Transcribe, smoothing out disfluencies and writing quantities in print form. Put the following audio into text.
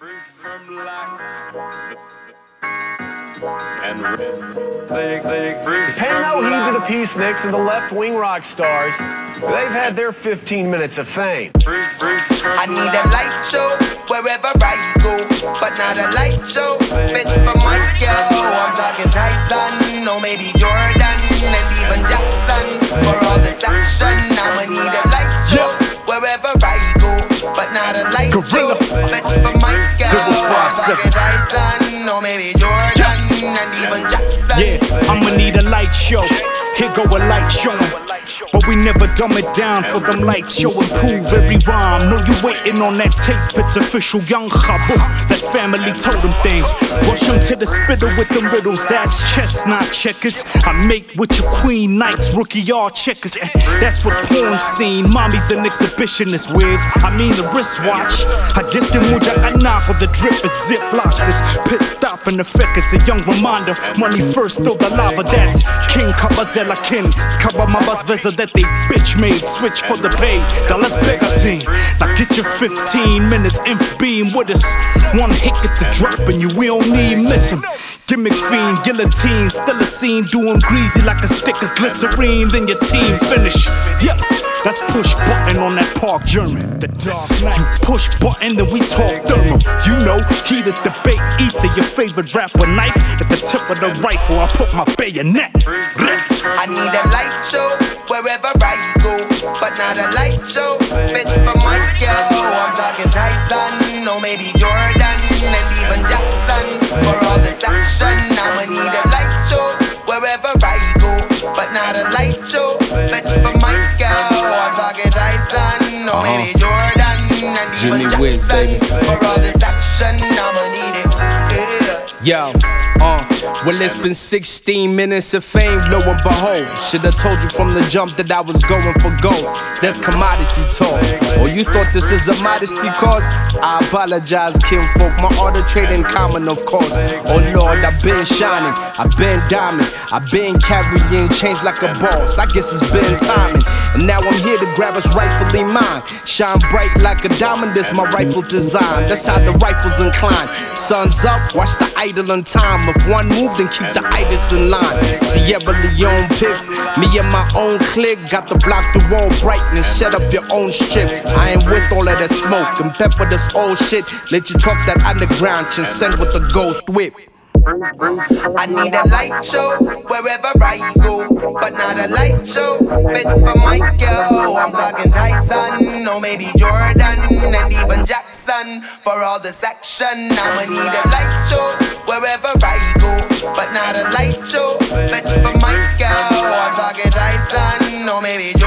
Pay no heed to the peaceniks and the left-wing rock stars. They've had their 15 minutes of fame. I need a light show wherever I go, but not a light show fit for Michael. I'm talking Tyson, or maybe Jordan, and even Jackson. For all this action, I'ma need a light show wherever I go, but not a light show fit for Michael. I'm talking Tyson, or maybe Jordan, and even Jackson. Yeah, I'ma need a light show. Here go a light showing, but we never dumb it down for them lights show improve every rhyme. Know you waiting on that tape, it's official. Young Khabu, that family told them things. Rush him to the spitter with them riddles, that's chess, not checkers. I mate with your queen knights, rookie all checkers. That's what porn seen. Mommy's an exhibitionist wears. I mean the wristwatch. I guess the muja I knock with the drip is ziplock. This pit stop in effect is a young reminder. Money first, throw the lava, that's King Kabazella King. Skaba Mabas Veza that they bitch made. Switch for the pay, now let's pick a team. Now get your 15 minutes inf beam with us. One hit at the drop and you we don't need missing. Gimmick fiend, guillotine, still a scene. Doing greasy like a stick of glycerine. Then your team finish. Yep. Let's push button on that Park German. The dark night. You push button, then we talk thermal. You know, heated debate, ether, your favorite rapper knife. At the tip of the rifle, I put my bayonet. I need a light show wherever I go, but not a light show fit for Michael. I'm talking Tyson, or maybe Jordan, and even Jackson. For all this action, I'ma need a light show wherever I go, but not a light show fit for Michael. I'm talking Tyson, or maybe Jordan, and even Jackson. For all this action, I'ma need it. Yo, well it's been 16 minutes of fame, lo and behold. Should've told you from the jump that I was going for gold. That's commodity talk. Or you thought this is a modesty cause? I apologize, kinfolk, my art of trade in common, of course. Oh Lord, I've been shining, I've been diamond, I've been carrying chains like a boss. I guess it's been timing, and now I'm here to grab what's rightfully mine. Shine bright like a diamond, that's my rifle design. That's how the rifles incline. Sun's up, watch the idle in time. If one move, then keep the itis in line. Sierra Leone Piff, me and my own clique. Got the block the wall brightness, shut up your own strip. I ain't with all of that smoke and pepper this old shit. Let you talk that underground, just send with the ghost whip. I need a light show wherever I go, but not a light show fit for Michael. I'm talking Tyson, or maybe Jordan, and even Jackson. For all this action, I'ma need a light show wherever I go, but not a light show fit for Michael. I'm talking Tyson, or maybe Jordan.